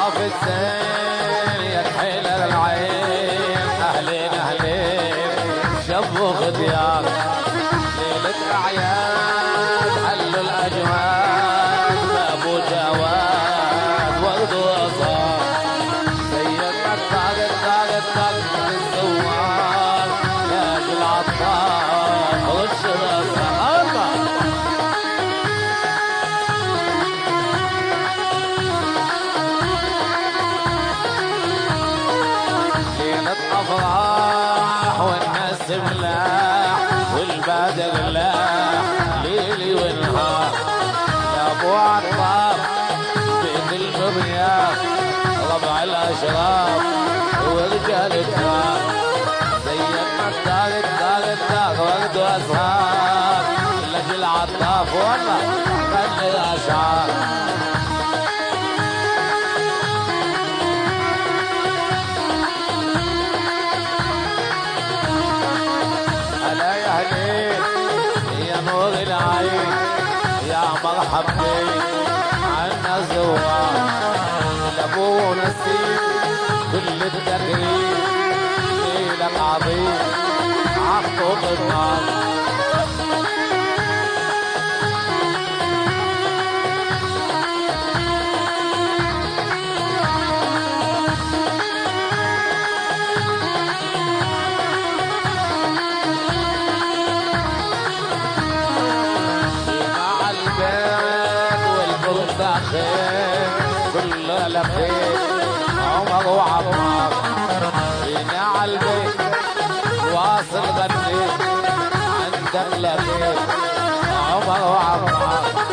طاف الزين يا كحيل العين اهلين اهلين شبوا خديار ليلة اعياد حلوا الاجواد بابو جواد ورد وصار سيدنا الطاق الطاق الطاق من الزوار تاج العطار رش راسه الله افراح والناس ملاح والبادر لاح ليلي ونهار يا ابو عطار بيت المضياف ربع الاشراف ورجال الدار زينا الدار الدار الدار ورد وازهار لاجل عطاف والله غني الاشعار يا نور العين يا مرحب بيك عنا زوار لابو نسيم كل التكريم ليلك عظيم عخطوط النار كل لفيت عمر وعمار فينا عالبيت واصل غنيت عندك لفيت عمر وعمار